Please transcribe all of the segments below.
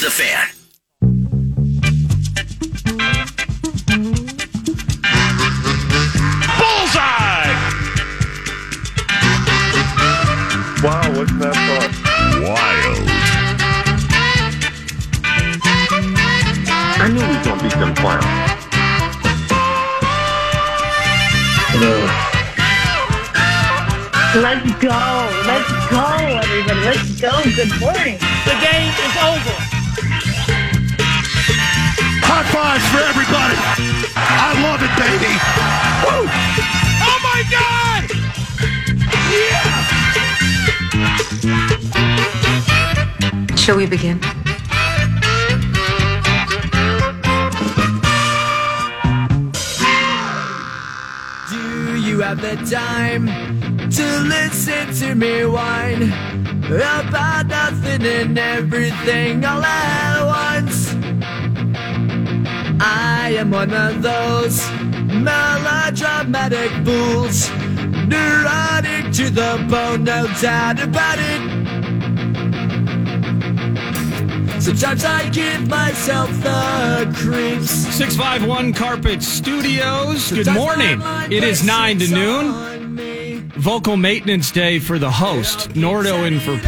The Fan. Bullseye! Wow, wasn't that fun? Wild. I knew we was going to beat them clowns. Let's go, everybody. Let's go. Good morning. The game is over. High fives for everybody. I love it, baby. Woo! Oh, my God! Yeah! Shall we begin? Do you have the time to listen to me whine about nothing and everything all at once? I am one of those melodramatic fools, neurotic to the bone, no doubt about it. Sometimes I give myself the creeps. 651 Carpet Studios. Good morning. It is 9 to noon. Vocal maintenance day for the host. Nordo in for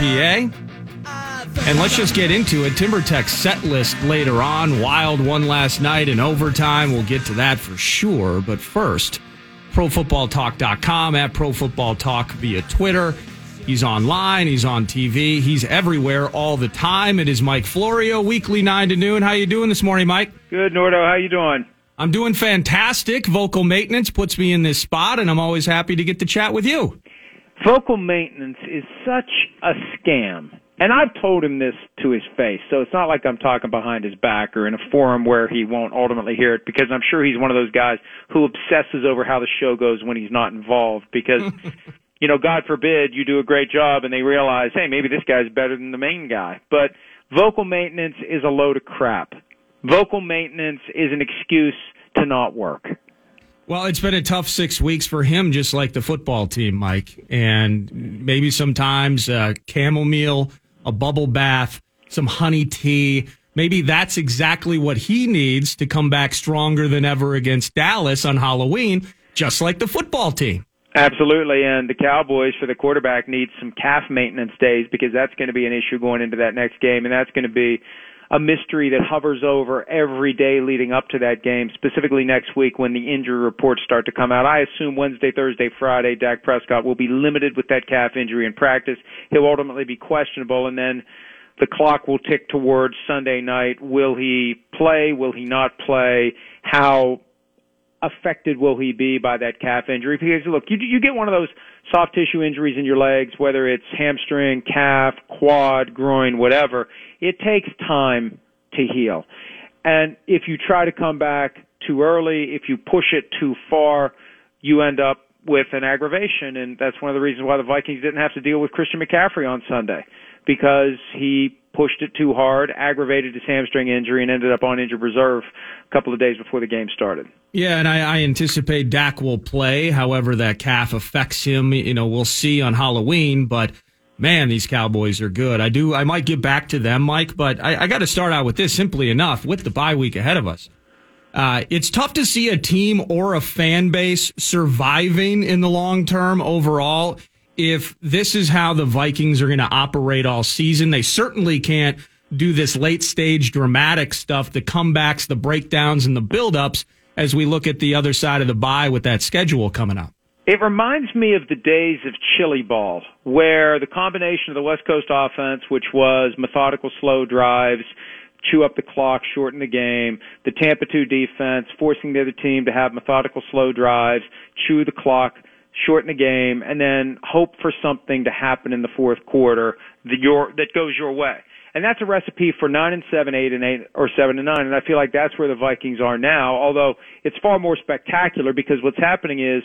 PA. And let's just get into it. TimberTech set list later on. Wild won last night in overtime. We'll get to that for sure. But first, ProFootballTalk.com, at ProFootballTalk via Twitter. He's online. He's on TV. He's everywhere all the time. It is Mike Florio, weekly 9 to noon. How you doing this morning, Mike? Good, Nordo. How you doing? I'm doing fantastic. Vocal maintenance puts me in this spot, and I'm always happy to get to chat with you. Vocal maintenance is such a scam. And I've told him this to his face, so it's not like I'm talking behind his back or in a forum where he won't ultimately hear it, because I'm sure he's one of those guys who obsesses over how the show goes when he's not involved, because... You know, God forbid you do a great job and they realize, hey, maybe this guy's better than the main guy. But vocal maintenance is a load of crap. Vocal maintenance is an excuse to not work. Well, it's been a tough 6 weeks for him, just like the football team, Mike. And maybe sometimes chamomile, a bubble bath, some honey tea. Maybe that's exactly what he needs to come back stronger than ever against Dallas on Halloween, just like the football team. Absolutely, and the Cowboys, for the quarterback, need some calf maintenance days, because that's going to be an issue going into that next game, and that's going to be a mystery that hovers over every day leading up to that game, specifically next week when the injury reports start to come out. I assume Wednesday, Thursday, Friday, Dak Prescott will be limited with that calf injury in practice. He'll ultimately be questionable, and then the clock will tick towards Sunday night. Will he play? Will he not play? How affected will he be by that calf injury? Because, look, you get one of those soft tissue injuries in your legs, whether it's hamstring, calf, quad, groin, whatever, it takes time to heal. And if you try to come back too early, if you push it too far, you end up with an aggravation. And that's one of the reasons why the Vikings didn't have to deal with Christian McCaffrey on Sunday, because he pushed it too hard, aggravated his hamstring injury, and ended up on injured reserve a couple of days before the game started. Yeah, and I anticipate Dak will play. However that calf affects him, we'll see on Halloween. But, man, these Cowboys are good. I might get back to them, Mike, but I got to start out with this simply enough. With the bye week ahead of us, it's tough to see a team or a fan base surviving in the long term overall if this is how the Vikings are going to operate all season. They certainly can't do this late-stage dramatic stuff, the comebacks, the breakdowns, and the build-ups as we look at the other side of the bye with that schedule coming up. It reminds me of the days of chili ball, where the combination of the West Coast offense, which was methodical, slow drives, chew up the clock, shorten the game, the Tampa 2 defense, forcing the other team to have methodical, slow drives, chew the clock, shorten the game, and then hope for something to happen in the fourth quarter that goes your way. And that's a recipe for 9-7, 8-8, or 7-9. And I feel like that's where the Vikings are now, although it's far more spectacular, because what's happening is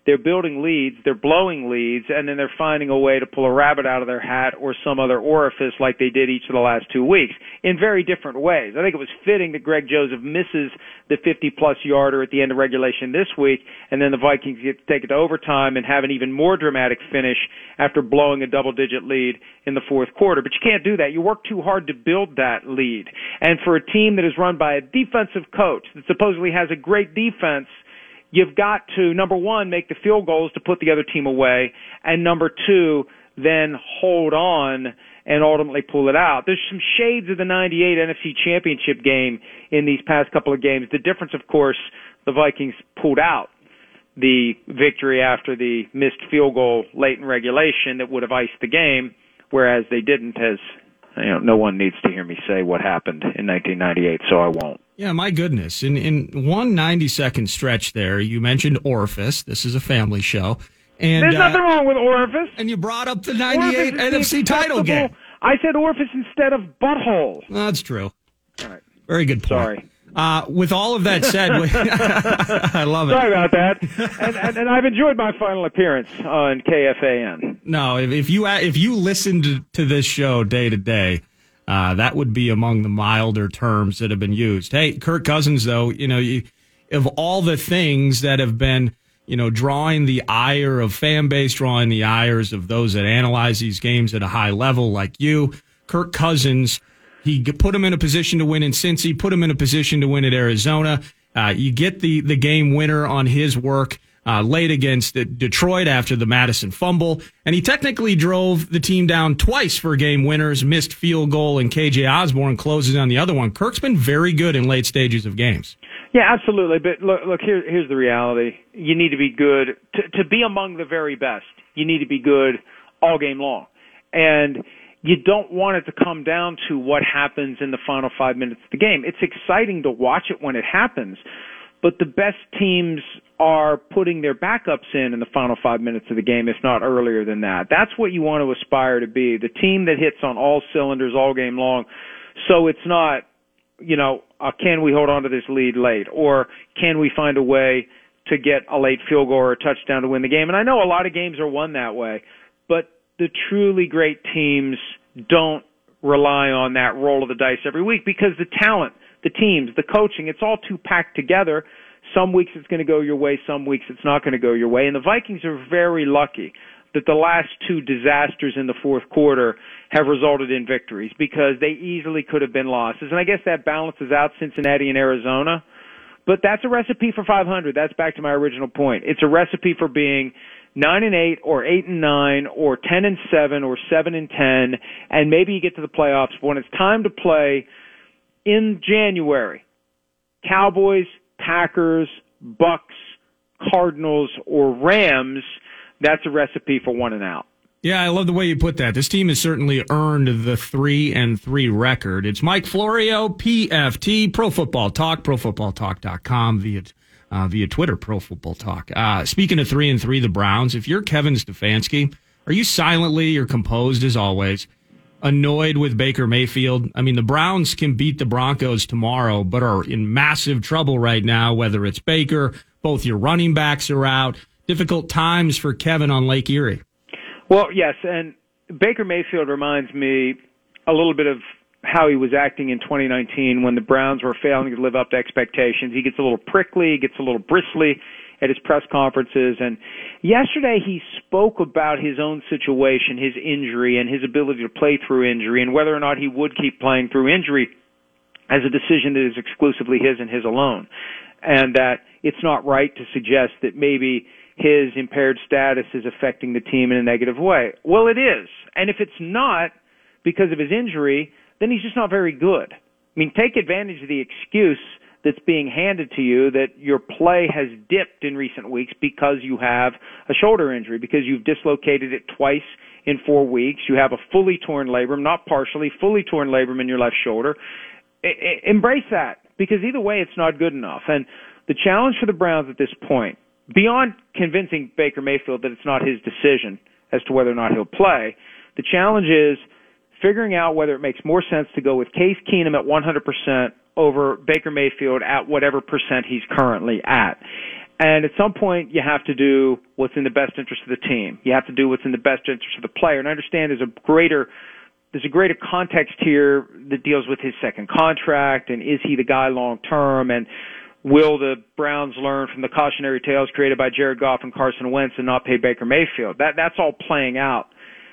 they're building leads, they're blowing leads, and then they're finding a way to pull a rabbit out of their hat or some other orifice like they did each of the last 2 weeks in very different ways. I think it was fitting that Greg Joseph misses the 50-plus yarder at the end of regulation this week, and then the Vikings get to take it to overtime and have an even more dramatic finish after blowing a double-digit lead in the fourth quarter. But you can't do that. You work too hard to build that lead. And for a team that is run by a defensive coach that supposedly has a great defense, you've got to, number one, make the field goals to put the other team away, and number two, then hold on and ultimately pull it out. There's some shades of the 98 NFC Championship game in these past couple of games. The difference, of course, the Vikings pulled out the victory after the missed field goal late in regulation that would have iced the game, whereas they didn't, as no one needs to hear me say what happened in 1998, so I won't. Yeah, my goodness. In one 90-second stretch there, you mentioned orifice. This is a family show. And there's nothing wrong with orifice. And you brought up the 98 NFC title game. I said orifice instead of butthole. Well, that's true. All right. Very good point. Sorry. With all of that said, I love it. Sorry about that. And I've enjoyed my final appearance on KFAN. No, if you listened to this show day to day, that would be among the milder terms that have been used. Hey, Kirk Cousins, though, of all the things that have been, drawing the ire of fan base, drawing the ires of those that analyze these games at a high level like you, Kirk Cousins, he put him in a position to win in Cincy, put him in a position to win at Arizona. You get the game winner on his work late against Detroit after the Madison fumble, and he technically drove the team down twice for game winners, missed field goal, and KJ Osborne closes on the other one. Kirk's been very good in late stages of games. Yeah, absolutely. But look, here's the reality. You need to be good. To be among the very best, you need to be good all game long. And you don't want it to come down to what happens in the final 5 minutes of the game. It's exciting to watch it when it happens, but the best teams are putting their backups in the final 5 minutes of the game, if not earlier than that. That's what you want to aspire to be, the team that hits on all cylinders all game long. So it's not, can we hold on to this lead late, or can we find a way to get a late field goal or a touchdown to win the game? And I know a lot of games are won that way, but the truly great teams don't rely on that roll of the dice every week because the talent, the teams, the coaching, it's all too packed together. Some weeks it's going to go your way, some weeks it's not going to go your way. And the Vikings are very lucky that the last two disasters in the fourth quarter have resulted in victories because they easily could have been losses. And I guess that balances out Cincinnati and Arizona. But that's a recipe for 500. That's back to my original point. It's a recipe for being 9-8 or 8-9 or 10-7 or 7-10, and maybe you get to the playoffs. But when it's time to play in January, Cowboys, Packers, Bucks, Cardinals, or Rams, that's a recipe for 1-out. Yeah, I love the way you put that. This team has certainly earned the 3-3 record. It's Mike Florio, PFT, Pro Football Talk, ProFootballTalk.com via Twitter, Pro Football Talk. Speaking of 3-3, the Browns, if you're Kevin Stefanski, are you silently or composed as always, annoyed with Baker Mayfield? I mean, the Browns can beat the Broncos tomorrow, but are in massive trouble right now, whether it's Baker, both your running backs are out. Difficult times for Kevin on Lake Erie. Well, yes, and Baker Mayfield reminds me a little bit of how he was acting in 2019 when the Browns were failing to live up to expectations. He gets a little prickly, gets a little bristly at his press conferences, and yesterday he spoke about his own situation, his injury, and his ability to play through injury, and whether or not he would keep playing through injury as a decision that is exclusively his and his alone, and that it's not right to suggest that maybe his impaired status is affecting the team in a negative way. Well, it is. And if it's not because of his injury, then he's just not very good. I mean, take advantage of the excuse that's being handed to you that your play has dipped in recent weeks because you have a shoulder injury, because you've dislocated it twice in 4 weeks. You have a fully torn labrum, not partially, fully torn labrum in your left shoulder. Embrace that, because either way it's not good enough. And the challenge for the Browns at this point, beyond convincing Baker Mayfield that it's not his decision as to whether or not he'll play, the challenge is figuring out whether it makes more sense to go with Case Keenum at 100% over Baker Mayfield at whatever percent he's currently at. And at some point, you have to do what's in the best interest of the team. You have to do what's in the best interest of the player. And I understand there's a greater context here that deals with his second contract, and is he the guy long term, and will the Browns learn from the cautionary tales created by Jared Goff and Carson Wentz and not pay Baker Mayfield? That's all playing out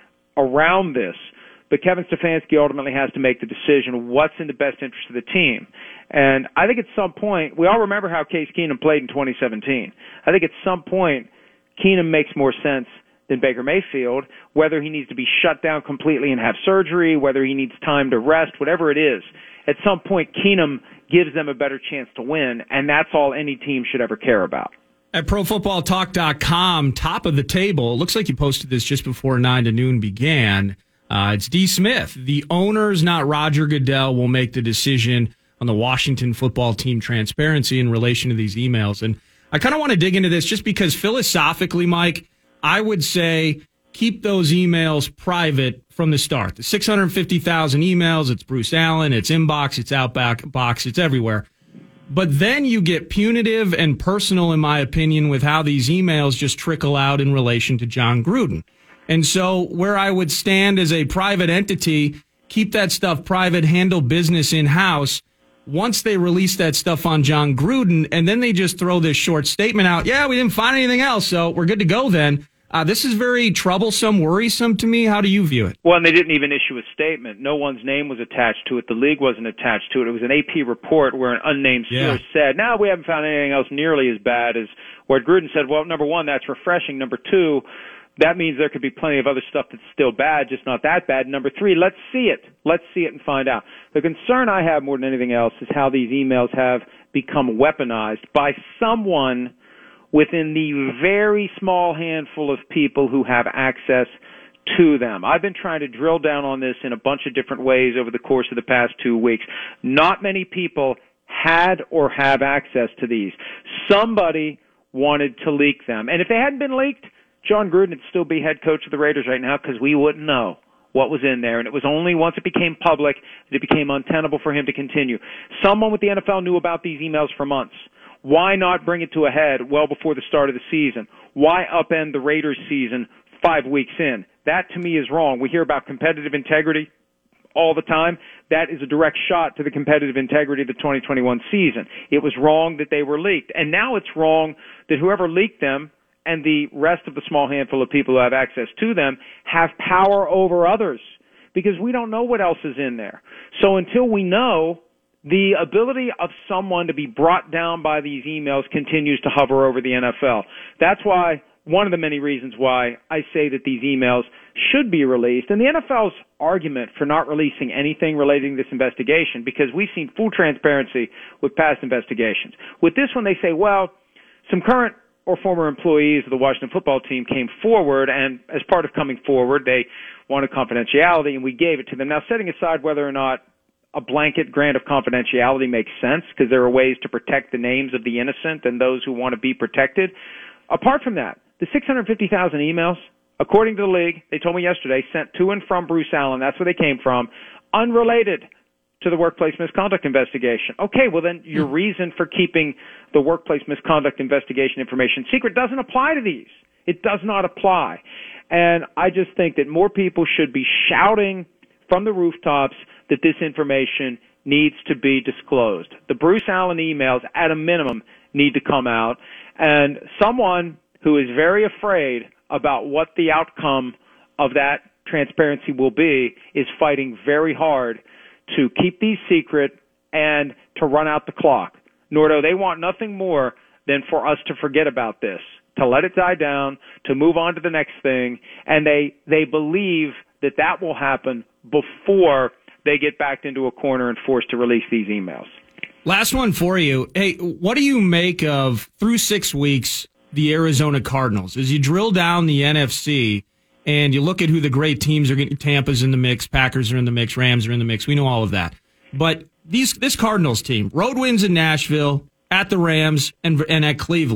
around this. But Kevin Stefanski ultimately has to make the decision of what's in the best interest of the team. And I think at some point, we all remember how Case Keenum played in 2017. I think at some point, Keenum makes more sense than Baker Mayfield, whether he needs to be shut down completely and have surgery, whether he needs time to rest, whatever it is. At some point, Keenum gives them a better chance to win, and that's all any team should ever care about. At ProFootballTalk.com, top of the table, it looks like you posted this just before 9 to noon began. It's D. Smith. The owners, not Roger Goodell, will make the decision on the Washington football team transparency in relation to these emails. And I kind of want to dig into this just because philosophically, Mike, I would say keep those emails private from the start. The 650,000 emails, it's Bruce Allen, it's inbox, it's outback box, it's everywhere. But then you get punitive and personal, in my opinion, with how these emails just trickle out in relation to John Gruden. And so where I would stand as a private entity, keep that stuff private, handle business in-house. Once they release that stuff on John Gruden, and then they just throw this short statement out, yeah, we didn't find anything else, so we're good to go then. This is very troublesome, worrisome to me. How do you view it? Well, and they didn't even issue a statement. No one's name was attached to it. The league wasn't attached to it. It was an AP report where an unnamed source said, no, we haven't found anything else nearly as bad as what Gruden said. Well, number one, that's refreshing. Number two, that means there could be plenty of other stuff that's still bad, just not that bad. Number three, let's see it. Let's see it and find out. The concern I have more than anything else is how these emails have become weaponized by someone within the very small handful of people who have access to them. I've been trying to drill down on this in a bunch of different ways over the course of the past 2 weeks. Not many people had or have access to these. Somebody wanted to leak them. And if they hadn't been leaked, John Gruden would still be head coach of the Raiders right now because we wouldn't know what was in there. And it was only once it became public that it became untenable for him to continue. Someone with the NFL knew about these emails for months. Why not bring it to a head well before the start of the season? Why upend the Raiders season 5 weeks in? That, to me, is wrong. We hear about competitive integrity all the time. That is a direct shot to the competitive integrity of the 2021 season. It was wrong that they were leaked. And now it's wrong that whoever leaked them and the rest of the small handful of people who have access to them have power over others because we don't know what else is in there. So until we know, the ability of someone to be brought down by these emails continues to hover over the NFL. That's why, one of the many reasons why I say that these emails should be released. And the NFL's argument for not releasing anything relating to this investigation, because we've seen full transparency with past investigations. With this one, they say, well, some current or former employees of the Washington football team came forward, and as part of coming forward, they wanted confidentiality, and we gave it to them. Now, setting aside whether or not a blanket grant of confidentiality makes sense, because there are ways to protect the names of the innocent and those who want to be protected. Apart from that, the 650,000 emails, according to the league, they told me yesterday, sent to and from Bruce Allen, that's where they came from, unrelated to the workplace misconduct investigation. Okay, well then your reason for keeping the workplace misconduct investigation information secret doesn't apply to these. It does not apply. And I just think that more people should be shouting from the rooftops that this information needs to be disclosed. The Bruce Allen emails, at a minimum, need to come out. And someone who is very afraid about what the outcome of that transparency will be is fighting very hard to keep these secret and to run out the clock. Nordo, they want nothing more than for us to forget about this, to let it die down, to move on to the next thing, and they believe that that will happen before they get backed into a corner and forced to release these emails. Last one for you. Hey, what do you make of, through 6 weeks, the Arizona Cardinals? As you drill down the NFC and you look at who the great teams are, Tampa's in the mix, Packers are in the mix, Rams are in the mix. We know all of that. But this Cardinals team, road wins in Nashville, at the Rams, and at Cleveland.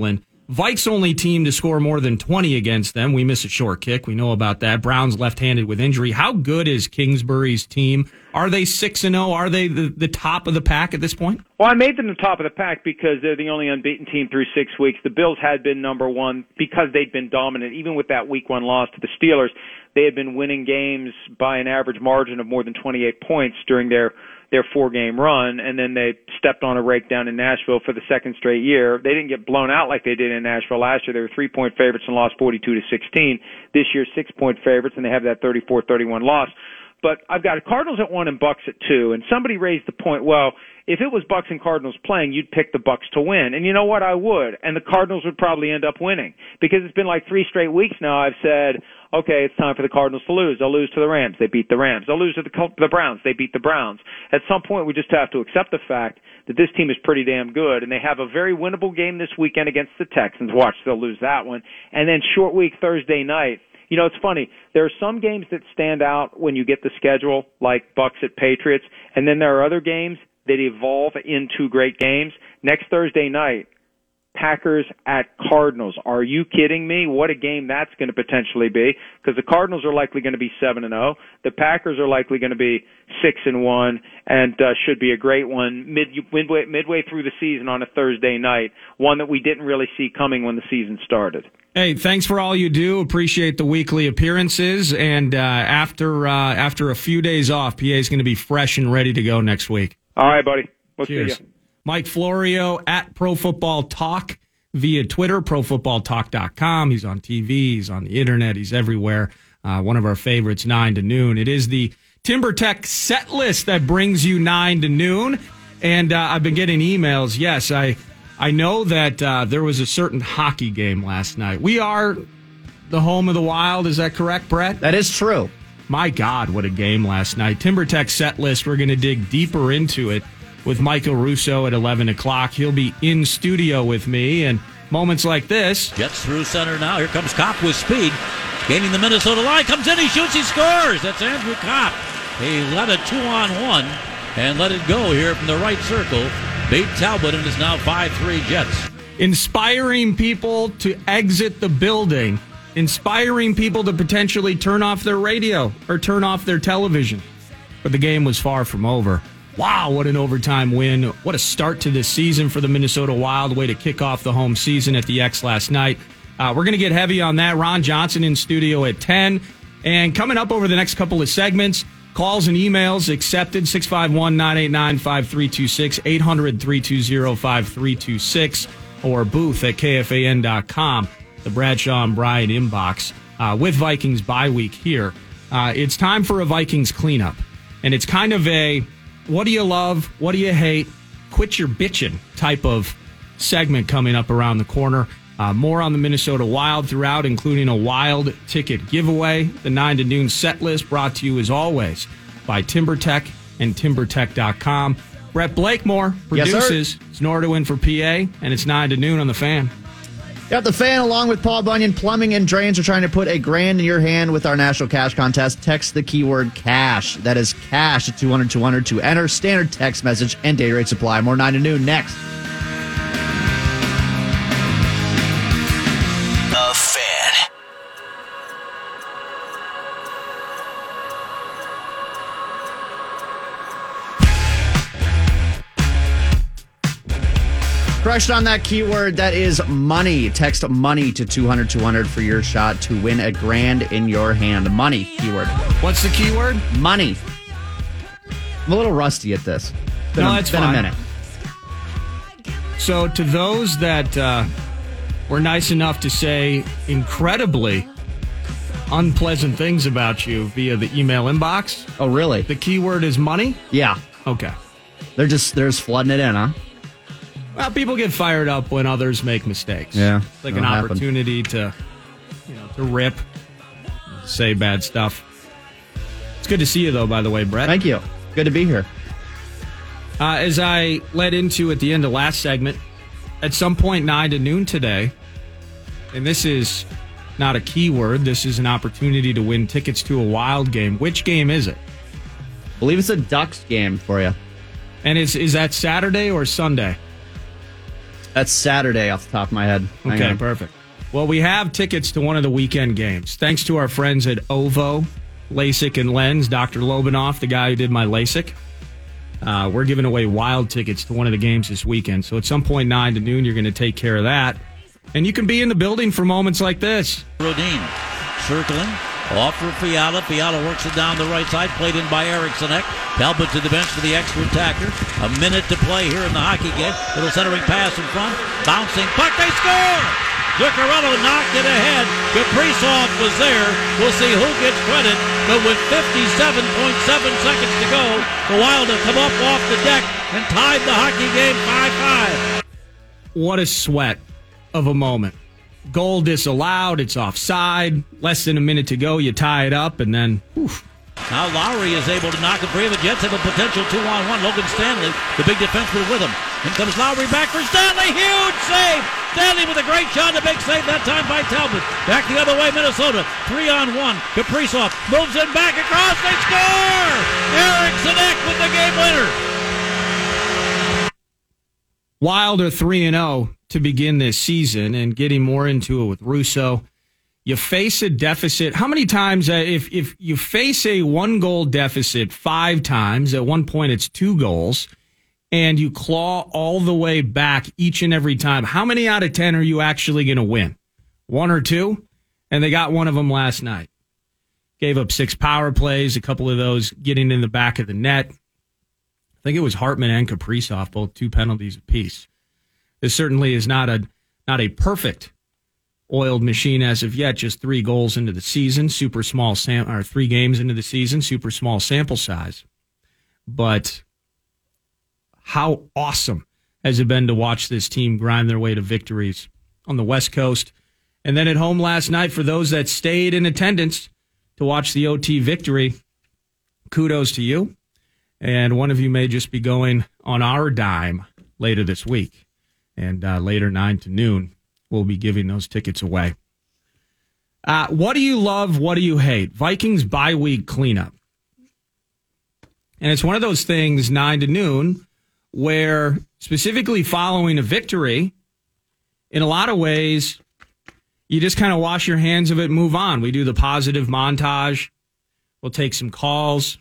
Vikes only team to score more than 20 against them. We miss a short kick. We know about that. Browns left-handed with injury. How good is Kingsbury's team? Are they 6-0? Are they the top of the pack at this point? Well, I made them the top of the pack because they're the only unbeaten team through 6 weeks. The Bills had been number one because they'd been dominant. Even with that week 1 loss to the Steelers, they had been winning games by an average margin of more than 28 points during their 4-game run, and then they stepped on a rake down in Nashville for the second straight year. They didn't get blown out like they did in Nashville last year. They were 3-point favorites and lost 42-16. This year, 6-point favorites, and they have that 34-31 loss. But I've got Cardinals at 1 and Bucks at 2, and somebody raised the point, well, if it was Bucks and Cardinals playing, you'd pick the Bucks to win. And you know what? I would. And the Cardinals would probably end up winning. Because it's been like 3 straight weeks now I've said, okay, it's time for the Cardinals to lose. They'll lose to the Rams. They beat the Rams. They'll lose to the Browns. They beat the Browns. At some point, we just have to accept the fact that this team is pretty damn good, and they have a very winnable game this weekend against the Texans. Watch, they'll lose that one. And then short week Thursday night. You know, it's funny. There are some games that stand out when you get the schedule, like Bucks at Patriots, and then there are other games that evolve into great games. Next Thursday night, Packers at Cardinals. Are you kidding me? What a game that's going to potentially be, because the Cardinals are likely going to be 7-0. The Packers are likely going to be 6-1, and should be a great one midway through the season on a Thursday night, one that we didn't really see coming when the season started. Hey, thanks for all you do. Appreciate the weekly appearances, and after a few days off, PA is going to be fresh and ready to go next week. All right, buddy. We'll Cheers. see you. Mike Florio at Pro Football Talk via Twitter, ProFootballTalk.com. He's on TV. He's on the internet. He's everywhere. One of our favorites, 9 to noon. It is the TimberTech set list that brings you 9 to noon. And I've been getting emails. Yes, I know that there was a certain hockey game last night. We are the home of the Wild. Is that correct, Brett? That is true. My God, what a game last night. TimberTech set list. We're going to dig deeper into it with Michael Russo at 11 o'clock. He'll be in studio with me, and moments like this. Jets through center now. Here comes Kopp with speed. Gaining the Minnesota line. Comes in, he shoots, he scores. That's Andrew Kopp. He led a 2-on-1 and let it go here from the right circle. Beat Talbot, and is now 5-3 Jets. Inspiring people to exit the building. Inspiring people to potentially turn off their radio or turn off their television. But the game was far from over. Wow, what an overtime win. What a start to this season for the Minnesota Wild. Way to kick off the home season at the X last night. We're going to get heavy on that. Ron Johnson in studio at 10. And coming up over the next couple of segments, calls and emails accepted. 651-989-5326, 800-320-5326, or booth at KFAN.com. The Bradshaw and Bryan inbox with Vikings bye week here. It's time for a Vikings cleanup. And it's kind of a what do you love, what do you hate, quit your bitching type of segment coming up around the corner. More on the Minnesota Wild throughout, including a Wild ticket giveaway. The 9 to noon set list brought to you as always by TimberTech and TimberTech.com. Brett Blakemore produces. Yes, it's Nordo in for PA, and it's 9 to noon on the Fan. Got the Fan along with Paul Bunyan. Plumbing and Drains are trying to put $1,000 in your hand with our national cash contest. Text the keyword cash. That is cash at 200-200 to enter. Standard text message and data rate supply. More 9 to noon next. The Fan. Crushed on that keyword. That is money. Text money to 200-200 for your shot to win $1,000 in your hand. Money keyword. What's the keyword? Money. I'm a little rusty at this. It's been a minute. So to those that were nice enough to say incredibly unpleasant things about you via the email inbox. Oh, really? The keyword is money? Yeah. Okay. They're just flooding it in, huh? Well, people get fired up when others make mistakes. Yeah. It's like an opportunity to rip, say bad stuff. It's good to see you, though, by the way, Brett. Thank you. Good to be here. As I led into at the end of last segment, at some point 9 to noon today, and this is not a keyword, this is an opportunity to win tickets to a Wild game. Which game is it? I believe it's a Ducks game for you. And is that Saturday or Sunday? That's Saturday off the top of my head. Hang Okay, on. perfect. Well, we have tickets to one of the weekend games. Thanks to our friends at OVO, LASIK and Lens, Dr. Lobanoff, the guy who did my LASIK. We're giving away wild tickets to one of the games this weekend. So at some point, 9 to noon, you're going to take care of that. And you can be in the building for moments like this. Rodin circling. Off for Fiala. Fiala works it down the right side. Played in by Erikssonek. Talbot to the bench for the extra attacker. A minute to play here in the hockey game. Little centering pass in front. Bouncing puck. They score! Zuccarello knocked it ahead. Kaprizov was there. We'll see who gets credit. But with 57.7 seconds to go, the Wild have come up off the deck and tied the hockey game 5-5. What a sweat of a moment. Goal disallowed. It's offside. Less than a minute to go. You tie it up, and then, oof. Now Lowry is able to knock it free. The Jets have a potential 2-on-1. Logan Stanley, the big defenseman, with him. In comes Lowry back for Stanley. Huge save. Stanley with a great shot. A big save that time by Talbot. Back the other way, Minnesota. 3-on-1. Kaprizov moves it back across. They score! Erikssonek with the game winner. Wild are 3-0 to begin this season, and getting more into it with Russo. You face a deficit. How many times, if you face a 1-goal deficit 5 times, at one point it's 2 goals, and you claw all the way back each and every time, how many out of 10 are you actually going to win? 1 or 2? And they got one of them last night. Gave up 6 power plays, a couple of those getting in the back of the net. I think it was Hartman and Kaprizov, both 2 penalties apiece. This certainly is not a perfect oiled machine as of yet. Just 3 goals into the season, 3 games into the season, super small sample size. But how awesome has it been to watch this team grind their way to victories on the West Coast, and then at home last night for those that stayed in attendance to watch the OT victory. Kudos to you. And one of you may just be going on our dime later this week. And later, 9 to noon, we'll be giving those tickets away. What do you love? What do you hate? Vikings bye-week cleanup. And it's one of those things, 9 to noon, where specifically following a victory, in a lot of ways, you just kind of wash your hands of it and move on. We do the positive montage. We'll take some calls.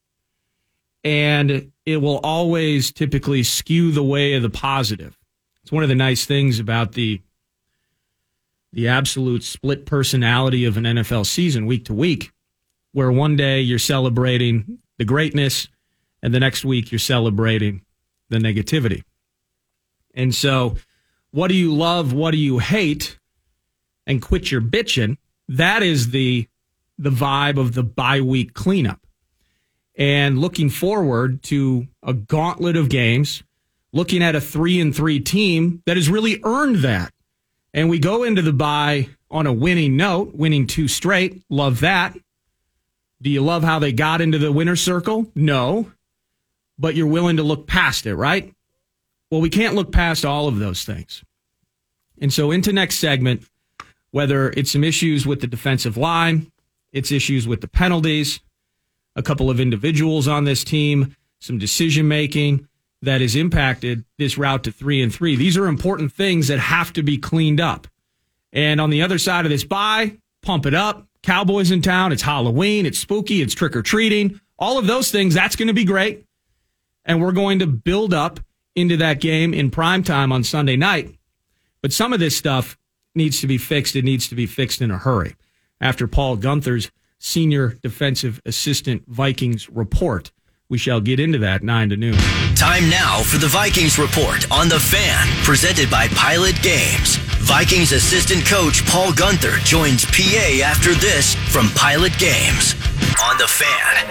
And it will always typically skew the way of the positive. It's one of the nice things about the absolute split personality of an NFL season week to week, where one day you're celebrating the greatness and the next week you're celebrating the negativity. And so what do you love? What do you hate? And quit your bitching. That is the vibe of the bye week cleanup. And looking forward to a gauntlet of games, looking at a 3-3 team that has really earned that. And we go into the bye on a winning note, winning 2 straight. Love that. Do you love how they got into the winner's circle? No. But you're willing to look past it, right? Well, we can't look past all of those things. And so into next segment, whether it's some issues with the defensive line, it's issues with the penalties, a couple of individuals on this team, some decision-making that has impacted this route to 3-3. These are important things that have to be cleaned up. And on the other side of this bye, pump it up. Cowboys in town. It's Halloween. It's spooky. It's trick-or-treating. All of those things, that's going to be great. And we're going to build up into that game in primetime on Sunday night. But some of this stuff needs to be fixed. It needs to be fixed in a hurry. After Paul Gunther's Senior Defensive Assistant Vikings report. We shall get into that 9 to noon. Time now for the Vikings Report on The Fan, presented by Pilot Games. Vikings assistant coach Paul Gunther joins PA after this from Pilot Games on The Fan.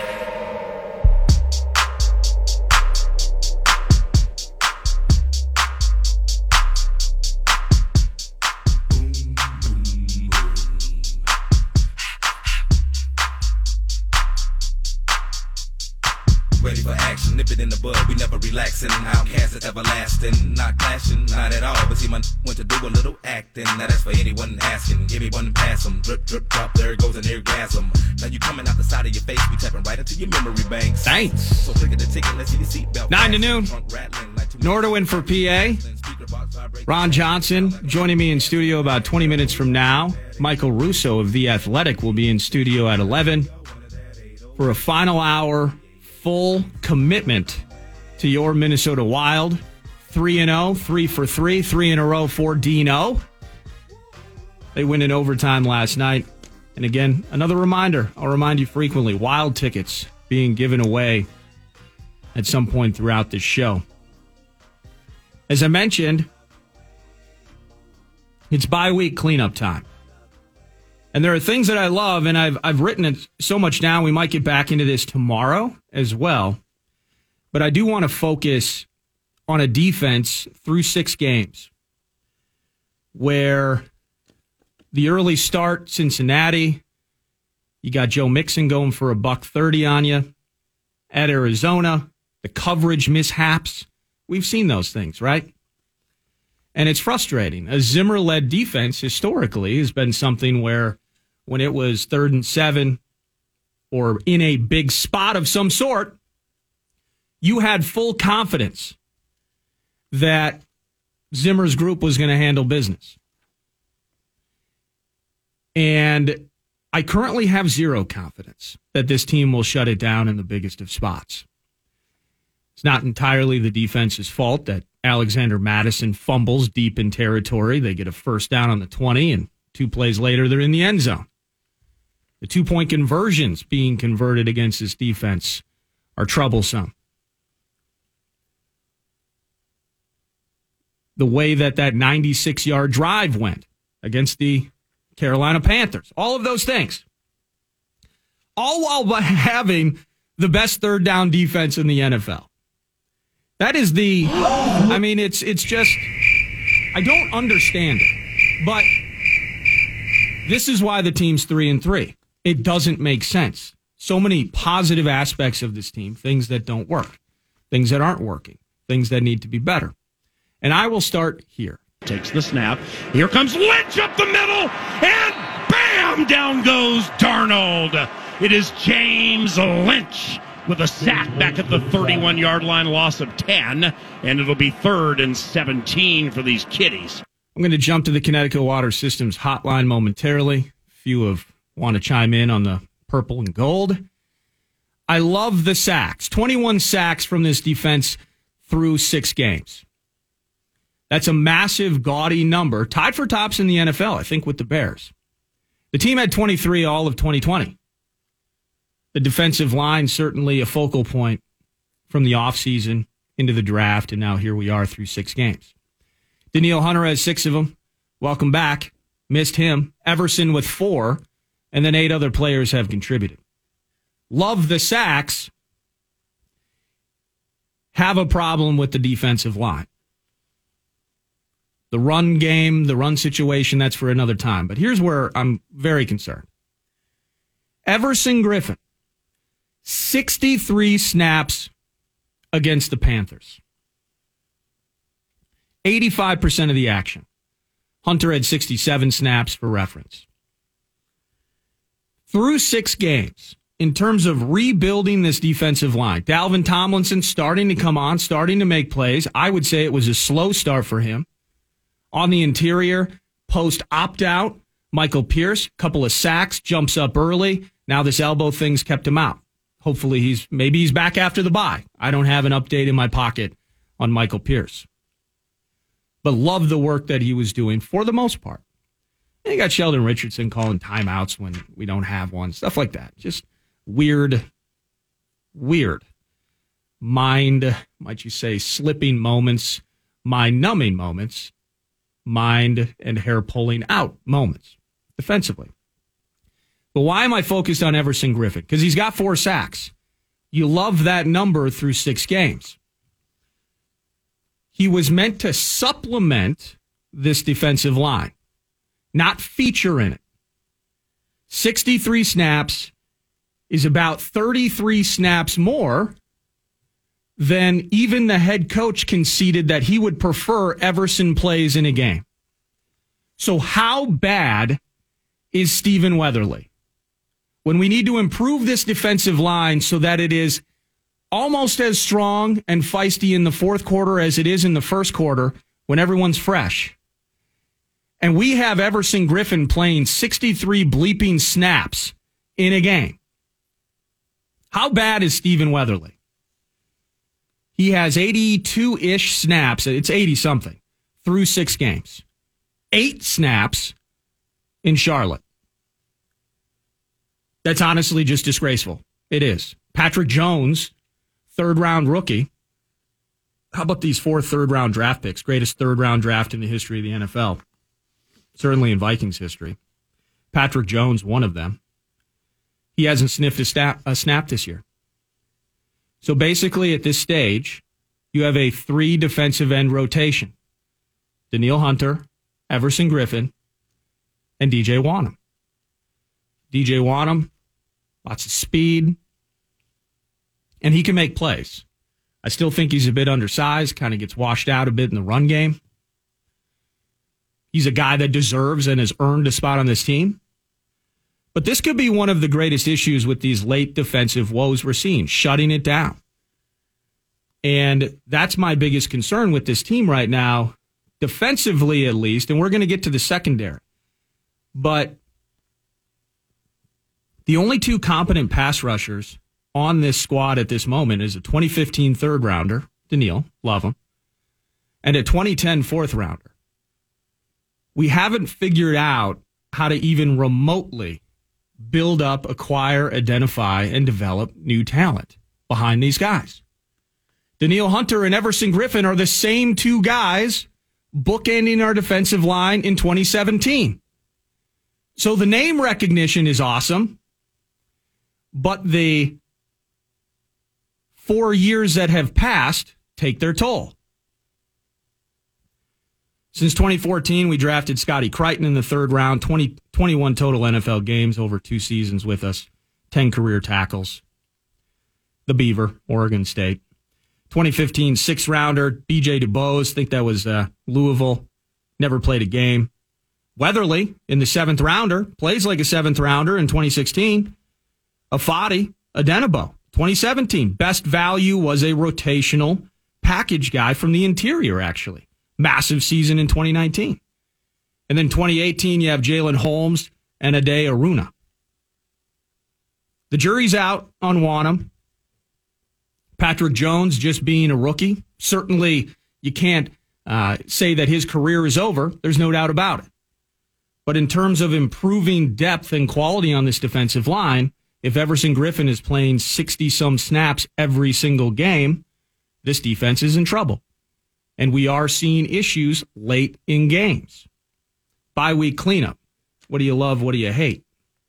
Ready for action, nip it in the bud, we never relaxing. Outcast is everlasting, not clashing, not at all. But see, my went to do a little acting. Now that's for anyone asking. Give me one and pass them. Drip, drip, drop, there goes an orgasm. Now you coming out the side of your face, we tapping right into your memory banks. Thanks. So click at the ticket, let's see your seatbelt. 9 to noon. Norderwin for PA. Ron Johnson joining me in studio about 20 minutes from now. Michael Russo of The Athletic will be in studio at 11 for a final hour full commitment to your Minnesota Wild. 3-0, 3 for 3, 3 in a row for Dino. They win in overtime last night. And again, another reminder, I'll remind you frequently, Wild tickets being given away at some point throughout this show. As I mentioned, it's bye-week cleanup time. And there are things that I love, and I've written it so much down, we might get back into this tomorrow as well. But I do want to focus on a defense through 6 games where the early start, Cincinnati, you got Joe Mixon going for $130 on you. At Arizona, the coverage mishaps. We've seen those things, right? And it's frustrating. A Zimmer-led defense historically has been something where when it was 3rd and 7 or in a big spot of some sort, you had full confidence that Zimmer's group was going to handle business. And I currently have zero confidence that this team will shut it down in the biggest of spots. It's not entirely the defense's fault that Alexander Mattison fumbles deep in territory. They get a first down on the 20, and 2 plays later, they're in the end zone. The 2-point conversions being converted against this defense are troublesome. The way that 96-yard drive went against the Carolina Panthers. All of those things. All while having the best third down defense in the NFL. That is it's just, I don't understand it. But this is why the team's 3-3. It doesn't make sense. So many positive aspects of this team, things that don't work, things that aren't working, things that need to be better. And I will start here. Takes the snap. Here comes Lynch up the middle, and bam! Down goes Darnold. It is James Lynch with a sack back at the 31-yard line, loss of 10, and it'll be 3rd and 17 for these kiddies. I'm going to jump to the Connecticut Water Systems hotline momentarily. A few want to chime in on the purple and gold. I love the sacks. 21 sacks from this defense through 6 games. That's a massive, gaudy number, tied for tops in the NFL, I think, with the Bears. The team had 23 all of 2020. The defensive line, certainly a focal point from the offseason into the draft, and now here we are through 6 games. Danielle Hunter has 6 of them. Welcome back. Missed him. Everson with 4, and then 8 other players have contributed. Love the sacks. Have a problem with the defensive line. The run game, the run situation, that's for another time. But here's where I'm very concerned. Everson Griffin, 63 snaps against the Panthers. 85% of the action. Hunter had 67 snaps for reference. Through 6 games, in terms of rebuilding this defensive line, Dalvin Tomlinson starting to come on, starting to make plays. I would say it was a slow start for him. On the interior, post opt-out, Michael Pierce, couple of sacks, jumps up early. Now this elbow thing's kept him out. Hopefully he's back after the bye. I don't have an update in my pocket on Michael Pierce. But love the work that he was doing for the most part. And you got Sheldon Richardson calling timeouts when we don't have one. Stuff like that. Just weird, mind, might you say, slipping moments, mind-numbing moments, mind and hair pulling out moments defensively. But why am I focused on Everson Griffin? Because he's got 4 sacks. You love that number through 6 games. He was meant to supplement this defensive line, not feature in it. 63 snaps is about 33 snaps more than even the head coach conceded that he would prefer Everson plays in a game. So how bad is Stephen Weatherly? When we need to improve this defensive line so that it is almost as strong and feisty in the fourth quarter as it is in the first quarter, when everyone's fresh. And we have Everson Griffin playing 63 bleeping snaps in a game. How bad is Stephen Weatherly? He has 82-ish snaps. It's 80-something through 6 games. 8 snaps in Charlotte. That's honestly just disgraceful. It is. Patrick Jones, third-round rookie. How about these 4 third-round draft picks? Greatest third-round draft in the history of the NFL. Certainly in Vikings history. Patrick Jones, one of them. He hasn't sniffed a snap this year. So basically, at this stage, you have a 3 defensive end rotation. Danielle Hunter, Everson Griffin, and DJ Wonnum. DJ Wonnum, lots of speed, and he can make plays. I still think he's a bit undersized, kind of gets washed out a bit in the run game. He's a guy that deserves and has earned a spot on this team. But this could be one of the greatest issues with these late defensive woes we're seeing, shutting it down. And that's my biggest concern with this team right now, defensively at least, and we're going to get to the secondary. But the only 2 competent pass rushers on this squad at this moment is a 2015 third-rounder, Danielle, love him, and a 2010 fourth-rounder. We haven't figured out how to even remotely build up, acquire, identify, and develop new talent behind these guys. Danielle Hunter and Everson Griffin are the same 2 guys bookending our defensive line in 2017. So the name recognition is awesome, but the 4 years that have passed take their toll. Since 2014, we drafted Scotty Crichton in the 3rd round, 21 total NFL games over 2 seasons with us, 10 career tackles. The Beaver, Oregon State. 2015 6th rounder, BJ DuBose, think that was Louisville, never played a game. Weatherly in the 7th rounder, plays like a 7th rounder in 2016. Afadi Adenabo, 2017. Best value was a rotational package guy from the interior, actually. Massive season in 2019. And then 2018, you have Jalen Holmes and Ade Aruna. The jury's out on Wonnum. Patrick Jones just being a rookie. Certainly, you can't say that his career is over. There's no doubt about it. But in terms of improving depth and quality on this defensive line, if Everson Griffin is playing 60-some snaps every single game, this defense is in trouble. And we are seeing issues late in games. Bye-week cleanup. What do you love? What do you hate?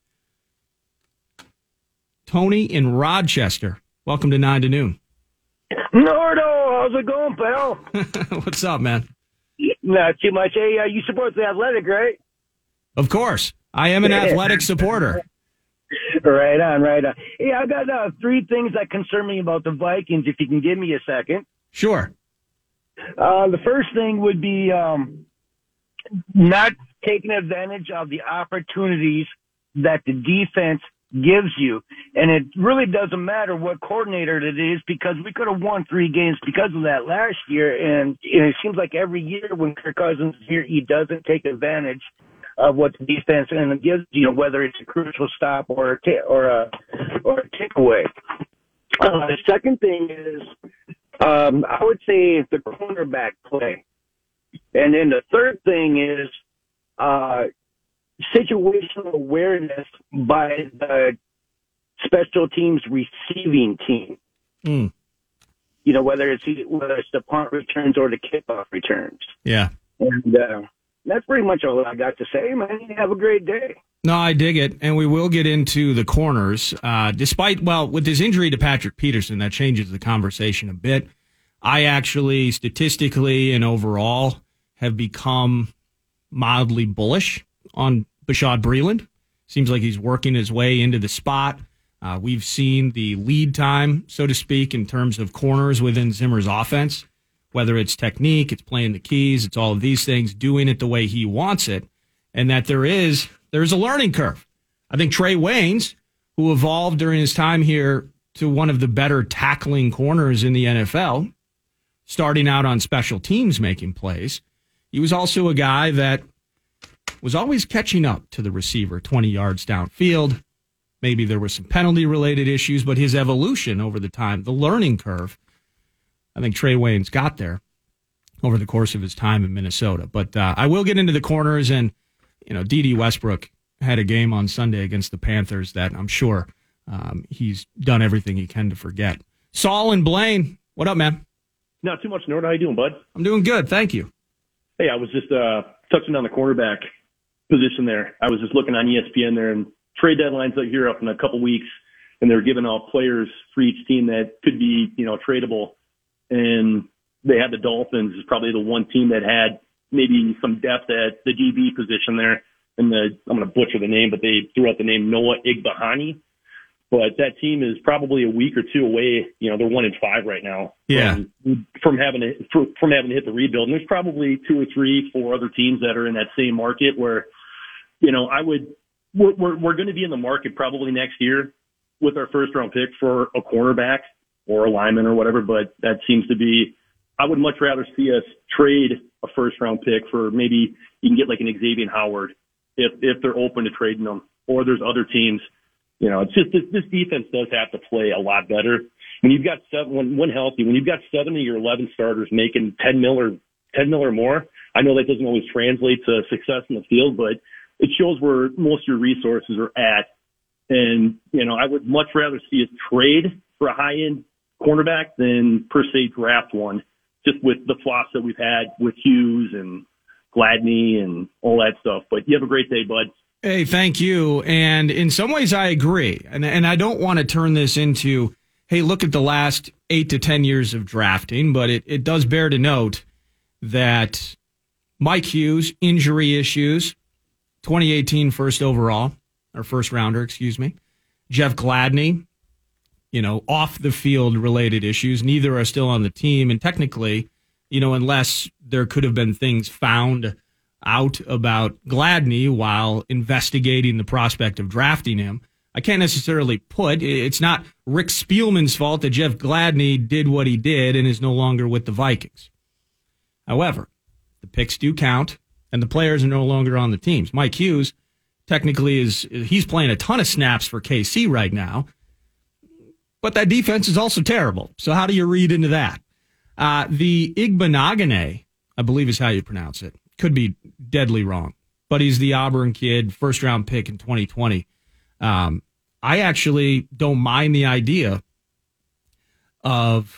Tony in Rochester. Welcome to 9 to Noon. Nardo, how's it going, pal? What's up, man? Not too much. Hey, you support the Athletic, right? Of course. I am an Athletic supporter. Right on, right on. Hey, I got 3 things that concern me about the Vikings, if you can give me a second. Sure. The first thing would be not taking advantage of the opportunities that the defense gives you. And it really doesn't matter what coordinator it is, because we could have won 3 games because of that last year. And it seems like every year when Kirk Cousins is here, he doesn't take advantage of what the defense and gives, whether it's a crucial stop or a takeaway. The second thing is, I would say the cornerback play. And then the third thing is situational awareness by the special teams receiving team. Whether it's the punt returns or the kickoff returns. Yeah. And that's pretty much all I got to say, man. Have a great day. No, I dig it, and we will get into the corners. With his injury to Patrick Peterson, that changes the conversation a bit. I actually, statistically and overall, have become mildly bullish on Bashaud Breeland. Seems like he's working his way into the spot. We've seen the lead time, so to speak, in terms of corners within Zimmer's offense, whether it's technique, it's playing the keys, it's all of these things, doing it the way he wants it, and that there's a learning curve. I think Trey Waynes, who evolved during his time here to one of the better tackling corners in the NFL, starting out on special teams making plays. He was also a guy that was always catching up to the receiver 20 yards downfield. Maybe there were some penalty-related issues, but his evolution over the time, the learning curve, I think Trey Waynes got there over the course of his time in Minnesota. But I will get into the corners, and D.D. Westbrook had a game on Sunday against the Panthers that I'm sure he's done everything he can to forget. Saul and Blaine, what up, man? Not too much, Nord. How you doing, bud? I'm doing good, thank you. Hey, I was just touching on the cornerback position there. I was just looking on ESPN there, and trade deadlines out here up in a couple weeks, and they're giving out players for each team that could be, tradable. And they had the Dolphins is probably the one team that had maybe some depth at the DB position there. And I'm going to butcher the name, but they threw out the name Noah Igbahani. But that team is probably a week or two away. They're 1-5 right now. Yeah. From having to hit the rebuild. And there's probably 2 or 3, 4 other teams that are in that same market where, we're going to be in the market probably next year with our first round pick for a cornerback or a lineman or whatever. But that seems to be, I would much rather see us trade a first round pick for maybe you can get like an Xavier Howard if they're open to trading them, or there's other teams. It's just this defense does have to play a lot better. When you've got when healthy, when you've got 7 of your 11 starters making $10 million or more, I know that doesn't always translate to success in the field, but it shows where most of your resources are at. And, I would much rather see us trade for a high-end cornerback than per se draft one, just with the flops that we've had with Hughes and Gladney and all that stuff. But you have a great day, bud. Hey, thank you. And in some ways, I agree. And I don't want to turn this into, hey, look at the last 8 to 10 years of drafting, but it does bear to note that Mike Hughes, injury issues, 2018 first rounder, excuse me. Jeff Gladney, off the field related issues. Neither are still on the team. And technically, unless there could have been things found out about Gladney while investigating the prospect of drafting him, I can't necessarily it's not Rick Spielman's fault that Jeff Gladney did what he did and is no longer with the Vikings. However, the picks do count, and the players are no longer on the teams. Mike Hughes technically he's playing a ton of snaps for KC right now, but that defense is also terrible. So how do you read into that? The Igbinoghene, I believe is how you pronounce it. Could be deadly wrong, but he's the Auburn kid, first round pick in 2020. I actually don't mind the idea of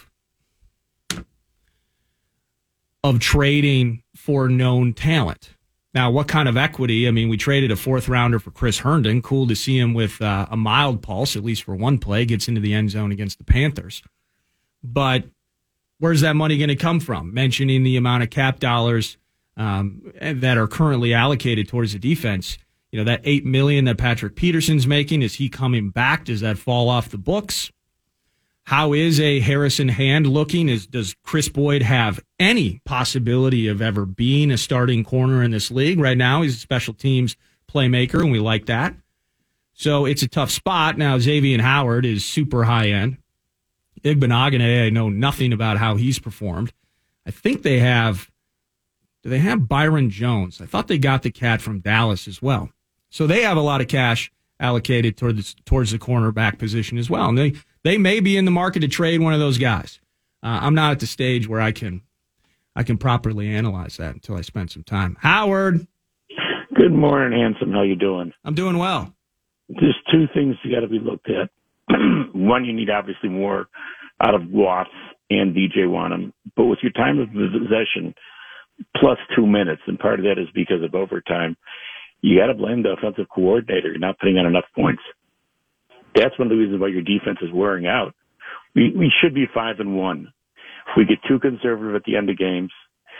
trading for known talent. Now, what kind of equity? I mean, we traded a 4th rounder for Chris Herndon. Cool to see him with a mild pulse, at least for one play, gets into the end zone against the Panthers. But where's that money going to come from? Mentioning the amount of cap dollars that are currently allocated towards the defense. That $8 million that Patrick Peterson's making, is he coming back? Does that fall off the books? How is a Harrison Hand looking? Does Chris Boyd have any possibility of ever being a starting corner in this league? Right now, he's a special teams playmaker, and we like that. So it's a tough spot. Now, Xavier Howard is super high end. Igbinoghene, I know nothing about how he's performed. I think they have. Do they have Byron Jones? I thought they got the cat from Dallas as well. So they have a lot of cash allocated towards the cornerback position as well. And they may be in the market to trade one of those guys. I'm not at the stage where I can properly analyze that until I spend some time. Howard. Good morning, Handsome. How you doing? I'm doing well. There's 2 things you got to be looked at. One, you need obviously more out of Watts and DJ Wanham. But with your time of possession plus 2 minutes, and part of that is because of overtime, you got to blame the offensive coordinator. You're not putting on enough points. That's one of the reasons why your defense is wearing out. We should be 5-1. If we get too conservative at the end of games,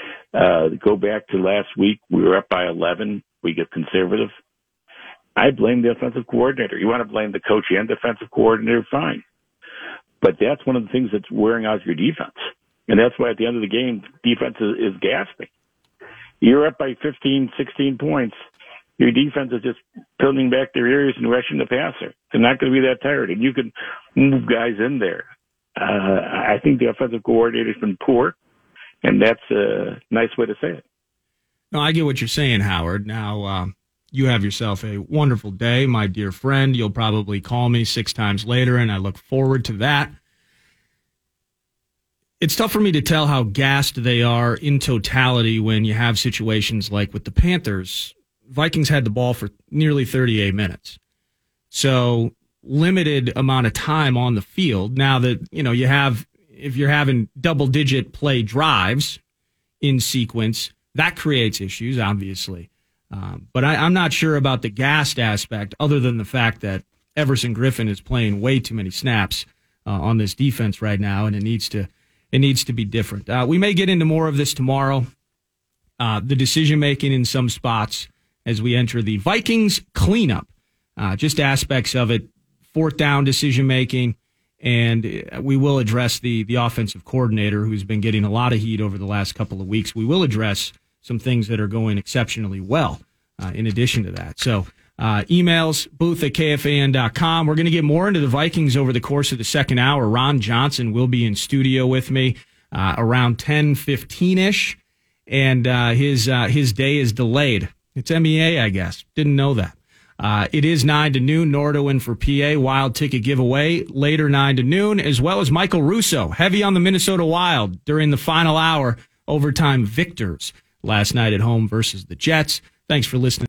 go back to last week, we were up by 11. We get conservative. I blame the offensive coordinator. You want to blame the coach and defensive coordinator, fine. But that's one of the things that's wearing out your defense. And that's why at the end of the game, defense is gasping. You're up by 15, 16 points. Your defense is just pulling back their ears and rushing the passer. They're not going to be that tired. And you can move guys in there. I think the offensive coordinator's been poor. And that's a nice way to say it. No, I get what you're saying, Howard. Now, you have yourself a wonderful day, my dear friend. You'll probably call me 6 times later, and I look forward to that. It's tough for me to tell how gassed they are in totality when you have situations like with the Panthers. Vikings had the ball for nearly 38 minutes. So limited amount of time on the field. Now that, you have, if you're having double-digit play drives in sequence, that creates issues, obviously. But I'm not sure about the gassed aspect, other than the fact that Everson Griffin is playing way too many snaps on this defense right now, and it needs to be different. We may get into more of this tomorrow. The decision-making in some spots as we enter the Vikings cleanup. Just aspects of it, 4th down decision-making, and we will address the offensive coordinator who's been getting a lot of heat over the last couple of weeks. We will address some things that are going exceptionally well in addition to that. So emails, booth@kfan.com. We're going to get more into the Vikings over the course of the second hour. Ron Johnson will be in studio with me around 10:15-ish, and his day is delayed. It's MEA, I guess. Didn't know that. It is 9 to noon. Nordowin for PA. Wild ticket giveaway later 9 to noon, as well as Michael Russo, heavy on the Minnesota Wild during the final hour. Overtime victors last night at home versus the Jets. Thanks for listening.